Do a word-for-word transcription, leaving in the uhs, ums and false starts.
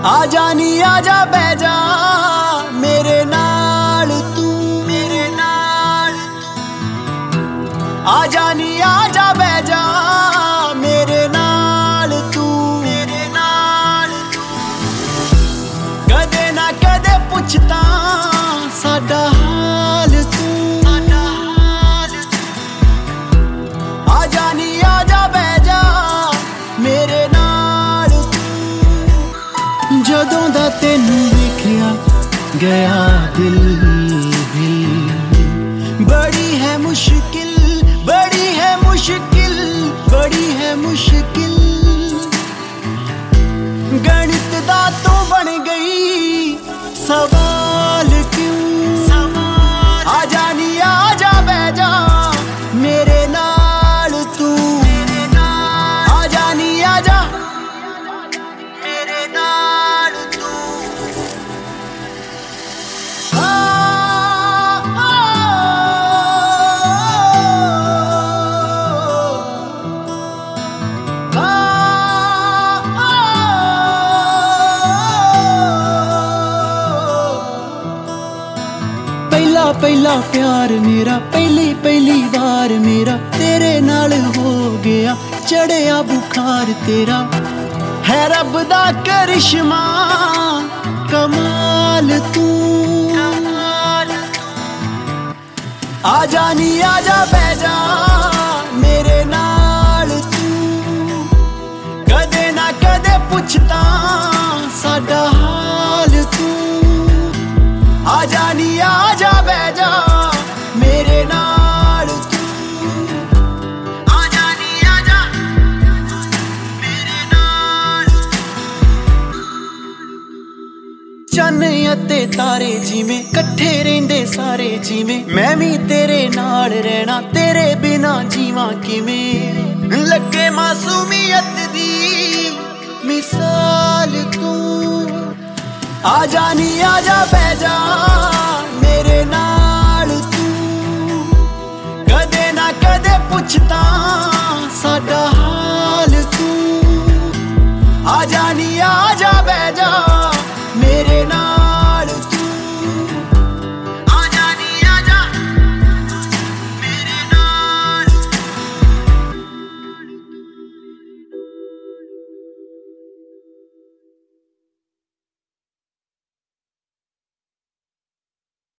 आजा नी आजा बह जा मेरे नाल तू मेरे नाल आजा नी आजा बह जा मेरे नाल तू मेरे नाल कदे ना कदे पुछता साडा हाल तू साडा हाल आजा नी आजा बह जा मेरे नाल जदों दा तैनू वेखिया गया दिल दिल बड़ी है मुश्किल बड़ी है मुश्किल बड़ी है मुश्किल गणित दा तो बन गई सवाल क्यों सवाल आजा नी आजा बह जा मेरे नाल तू मेरे नाल आजा नी आजा मेरे नाल तू आ, आ, आ, आ, पहला पहला प्यार मेरा पहली पहली बार मेरा तेरे नाल हो गया चढ़िया बुखार तेरा है रब दा करिश्मा कमाल तू आजा नी आजा बह जा मेरे नाल तू कदे ना कदे पुछता साडा हाल तू आजा नी आजा बह जा मेरे नाल तू आजा नी आजा मेरे नाल चन्न अते तारे जिवें कट्ठे रहिंदे सारे जिवें मैं भी तेरे नाल रहना तेरे बिना जीवां किवें लगे मासूमियत दी मिसाल तू आजा नी आजा बह जा